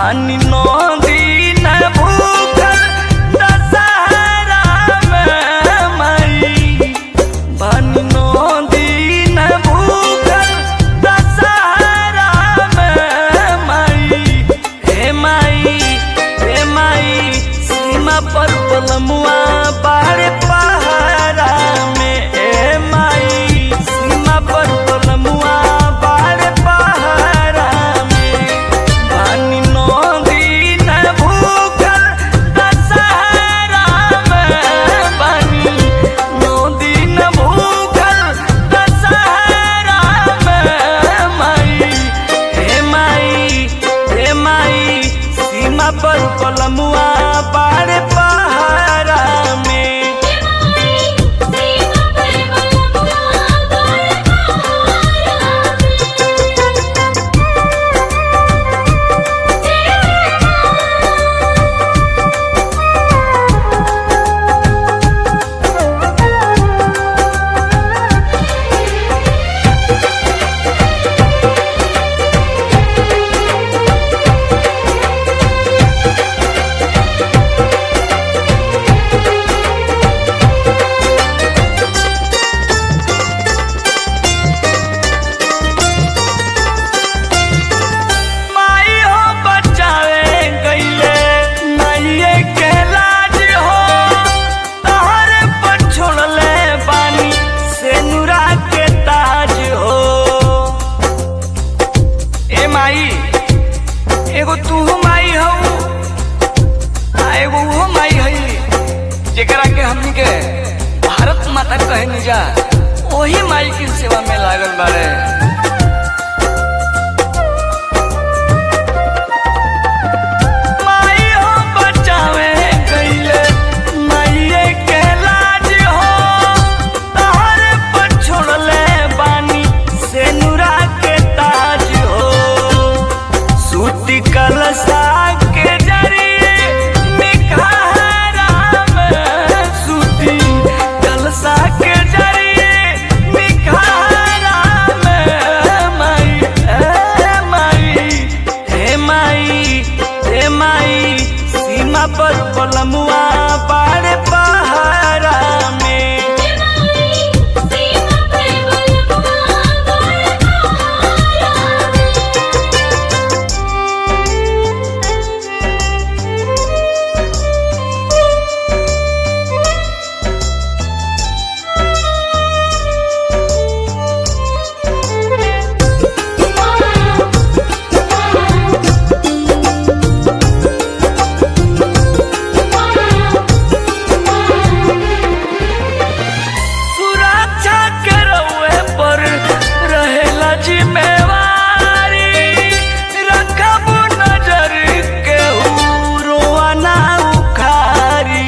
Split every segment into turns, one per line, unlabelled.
बानी नौ दिन भूखल दशहरा में माई, बानी नौ दिन भूखल दशहरा में माई। हे माई हे माई सीमा पर पलमुआ बाड़ पहाड़ा में। हे माई सीमा पर पलमुआ बाड़ पहाड़ा में। बानी नौ दिन भूखल दशहरा में, बानी नौ दिन भूखल दशहरा में माई। हे माई हे माई सीमा पर पलमुआ बाड़ पहाड़ा में। माई हो बचावे गईले माईए के लाज हो, तोहरे पर छोड़ले बानी सेनुरा के ताज हो। ए माई एगो तू माई हऊ आ एगो वो माई हई जेकरा के हमनी के भारत माता कहनी जा, वही माई की सेवा में लागल बाड़े। माई हो बचावे गईले माईए के लाज हो, तोहरे पर छोड़ले बानी सेनुरा के ताज हो। सूती कलसा के जरिए निखारा में, सूती कलसा के जरिए निखारा में माई। हे माई हे माई हे माई सीमा पर पलमुआ बाड़ पहाड़ा में। सुरक्षा के रउए पर रहेला जिम्मेवारी, रखब नजर केहू रोआ ना उखारी।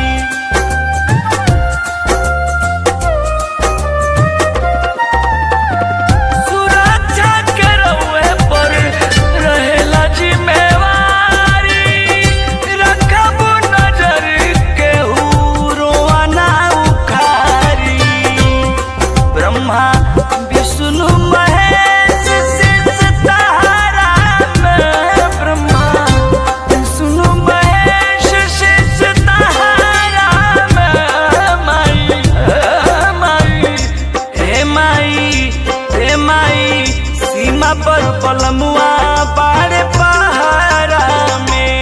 सुरक्षा के रउए पर रहेला जिम्मेवारी, रखब नजर केहू रोआ ना उखारी। ब्रह्मा विष्णु महेश शीश तहारा में, ब्रह्मा विष्णु महेश शीश तहारा में माई। हे माई हे माई सीमा पर पलमुआ बाड़ पहाड़ा में।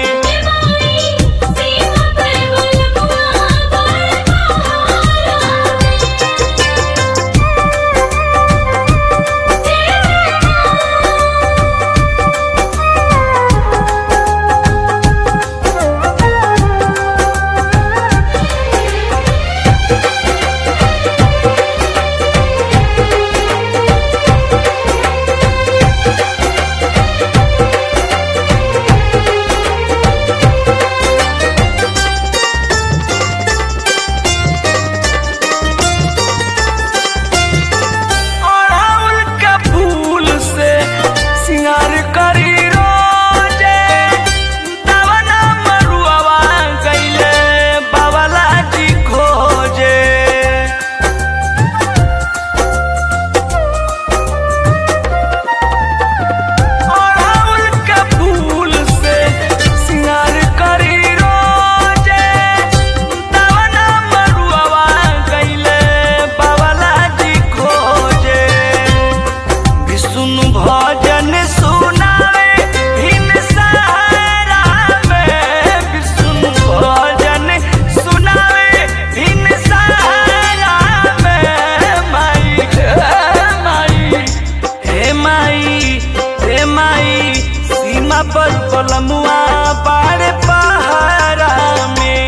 सीमा पर बलमुआ बाड़े पहारा में।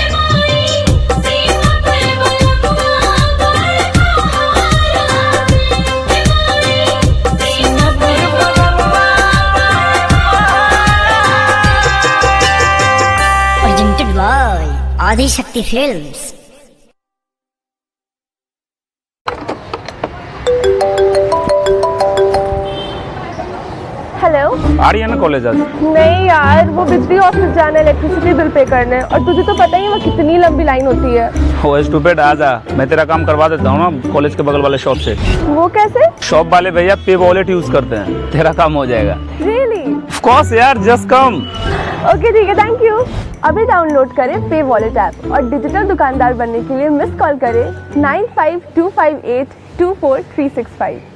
Presented by Adi Shakti Films.
Hello.
आ रही है ना कॉलेज आज?
नहीं यार, वो बिजली ऑफिस जाना है इलेक्ट्रिसिटी बिल पे करने, और तुझे तो पता ही है वो कितनी लंबी लाइन होती है।
ओ स्टूपिड, आ जा, मैं तेरा काम करवा देता हूँ ना कॉलेज के बगल वाले शॉप से।
वो कैसे?
शॉप वाले भैया पे वॉलेट यूज करते हैं, तेरा काम हो जाएगा।
रियली?
ऑफ कोर्स यार, जस्ट कम।
ओके ठीक है, थैंक यू। अभी डाउनलोड करें पे वॉलेट ऐप और डिजिटल दुकानदार बनने के लिए मिस कॉल करें 9525824365।